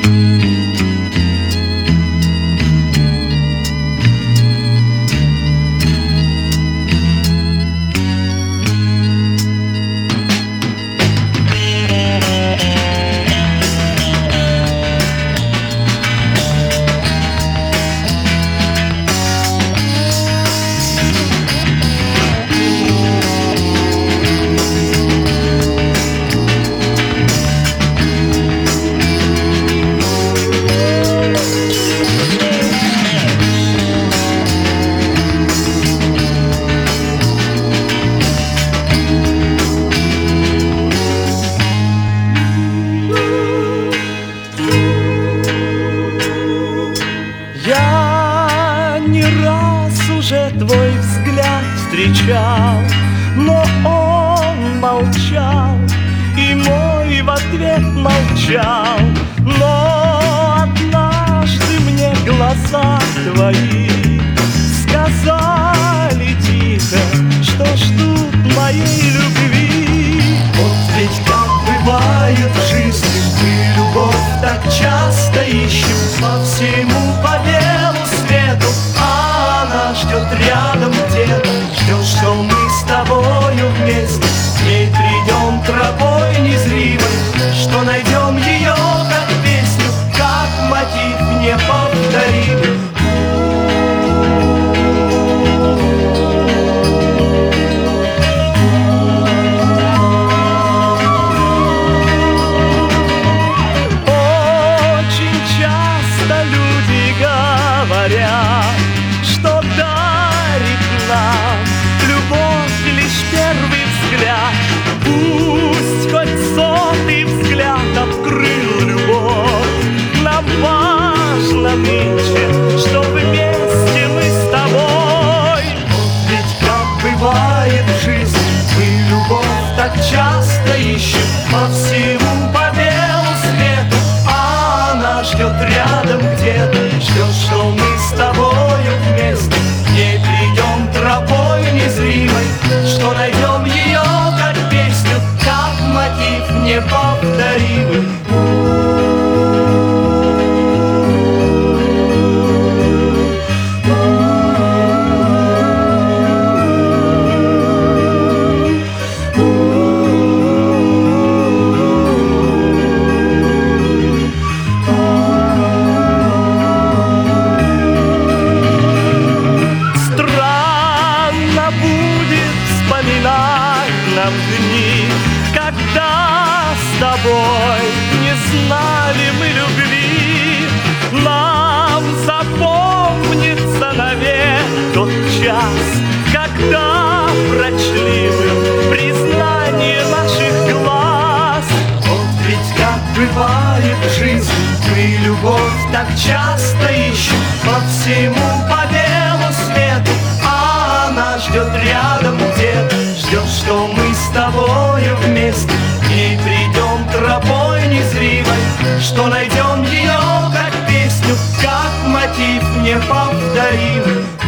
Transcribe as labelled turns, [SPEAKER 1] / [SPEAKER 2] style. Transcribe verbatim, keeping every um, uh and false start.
[SPEAKER 1] Твой взгляд встречал, но он молчал, и мой в ответ молчал. Но однажды мне глаза твои сказали тихо, что ждут моей любви.
[SPEAKER 2] Вот ведь как бывает в жизни, мы любовь так часто ищем по всему, по белу свету, а она ждет рядом где-то, ждет, что мы с тобою вместе к ней придем тропой незримой, что найдем ее как песню, как мотив неповторимый.
[SPEAKER 1] Что дарит нам любовь лишь первый взгляд. Пусть хоть сотый взгляд открыл любовь, нам важно нынче, что вместе мы с тобой.
[SPEAKER 2] Вот ведь как бывает в жизни, мы любовь так часто ищем по всему, по белу свету, а она ждет рядом где-то, ждет, что мы с тобою вместе к ней придем тропой незримой, что найдем ее как песню, как мотив неповторимый.
[SPEAKER 1] Нам дни, когда с тобой не знали мы любви. Нам запомнится навек тот час, когда прочли мы признание наших глаз.
[SPEAKER 2] Вот ведь как бывает в жизни, мы любовь так часто ищем по всему, по белу свету, а она ждет рядом где-то, ждет, что мы с тобою вместе к ней придем тропой незримой, что найдем ее как песню, как мотив неповторимый.